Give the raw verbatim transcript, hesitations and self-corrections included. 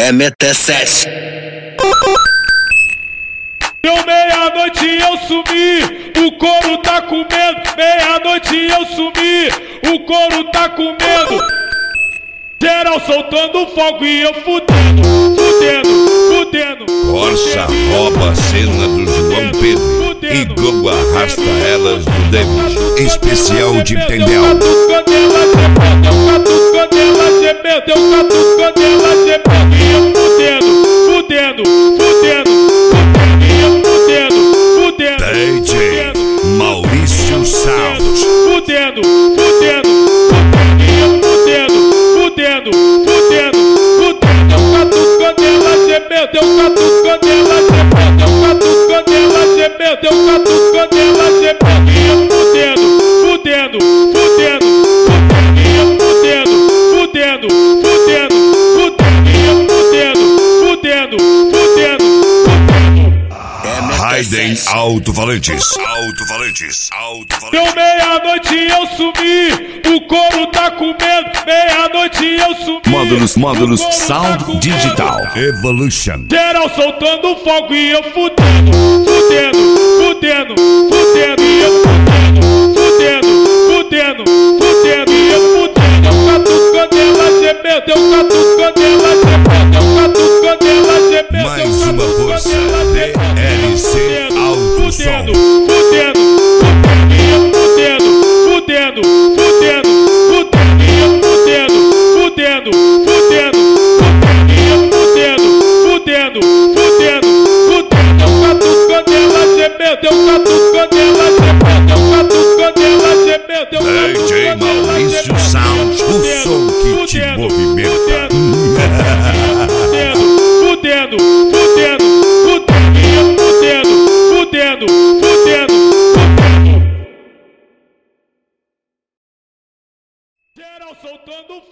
M T sete. Deu meia-noite eu sumi, o couro tá com medo. Meia-noite eu sumi, o couro tá com medo. Geral soltando fogo e eu fudendo, fudendo, fudendo. Corsa rouba a cena do João Pedro e Gogo arrasta elas do David. Especial de Tendel. Deu catucando ela gemendo, deu catucando ela gemendo e eu fudendo, fudendo, fudendo, fudendo, fudendo. D J Maurício Salles. Fudendo, fudendo, fudendo e eu fudendo, fudendo, fudendo, fudendo. Deu catucando ela gemendo, deu catucando ela gemendo, deu catucando ela gemendo, deu catucando ela gemendo e eu fudendo, fudendo, fudendo, fudendo e eu fudendo, fudendo, fudendo, fudendo e eu fudendo, fudendo, fudendo, fudendo. Raiden Alto-Falantes. Alto-Falantes. Alto-Falantes. Deu meia-noite eu sumi, o couro tá com medo. Meia-noite eu sumi. Módulos, módulos, sound tá digital. Evolution. Geral soltando fogo e eu fudendo, fudendo, fudendo, fudendo e eu fudendo, fudendo, fudendo, fudendo e eu fudendo. Deu catucando ela gemendo, deu catucando ela gemendo, deu catucando ela gemendo. Mais uma força. D L C Alto Som. Fudendo, fudendo, fudendo e eu fudendo, fudendo, fudendo, fudendo e eu fudendo, fudendo, fudendo, fudendo e eu fudendo, fudendo, fudendo, fudendo. Deu catucando ela gemendo, deu catucando ela gemendo, deu catucando ela gemendo, deu D J Maurício Sound, o som que te movimenta. Fudendo, fudendo, fudendo, fudendo e eu fudendo, fudendo, fudendo, fudendo. Geral soltando